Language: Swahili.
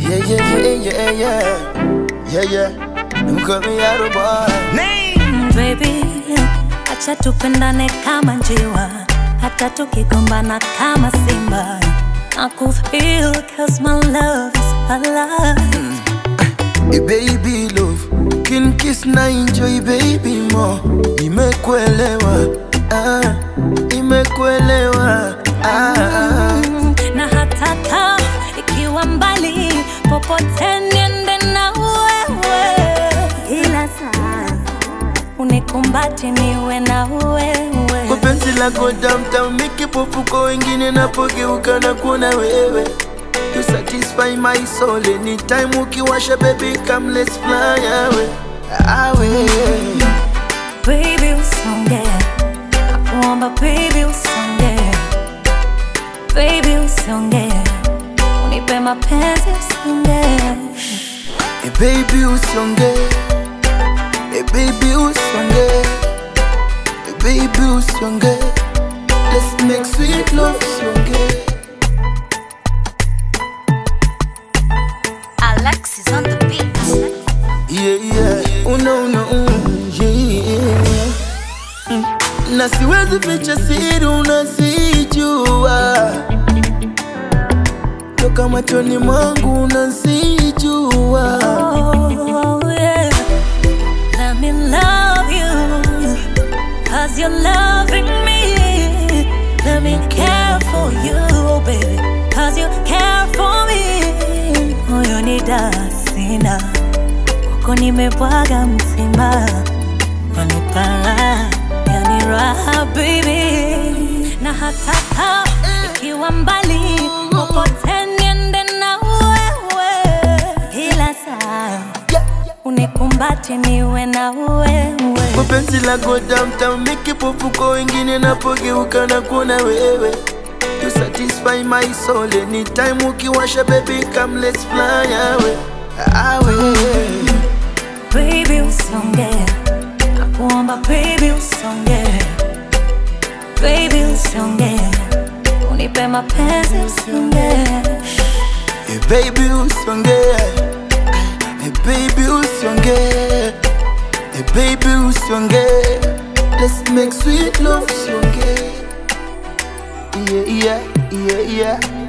Yeah, yeah, yeah, yeah, yeah. Yeah, yeah. Don't cut me out of boy. Baby, acha tupendane kama njiwa, hata tukigombana kama simba. Nakufeel cause my love is alive. Hey baby love, can kiss na enjoy baby more. Nimekuelewa, nimekuelewa. Na hata kama ikiwa mbali, popote niende na wewe. Ila saa unikumbate niwe na wewe. Kwa penzi lako downtown mikipofuko wengine napogeuka na kuona wewe. You satisfy my soul anytime ukiwasha baby come let's fly away. Away. Baby usonge, nakuomba baby usonge. Baby usonge, unipe mapenzi usonge. Hey baby usonge, hey baby usonge, hey baby usonge. Let's make sweet love usonge. Alex is on the beat. Yeah, yeah, yeah. Na siwezi ficha siri unasijua, toka machoni mwangu unasijua. Oh yeah, let me love you, cause you're loving me. Let me care for you, baby, cause you care for me. Moyo ni dasina, uko nimebwaga mzima. Wanipara, yani raha baby. Na hata kama ikiwa mbali, popote niende na wewe. Ila saa unikumbate niwe na wewe. Kwa penzi lako downtown mikipofuko wengine napogeuka na kuona wewe. You satisfy my soul anytime ukiwasha baby come let's fly away. Away. Baby usonge, nakuomba baby usonge. Baby usonge, unipe mapenzi usonge. Hey baby usonge, hey baby usonge, hey baby usonge. Let's make sweet love usonge. Yeah, yeah, yeah, yeah.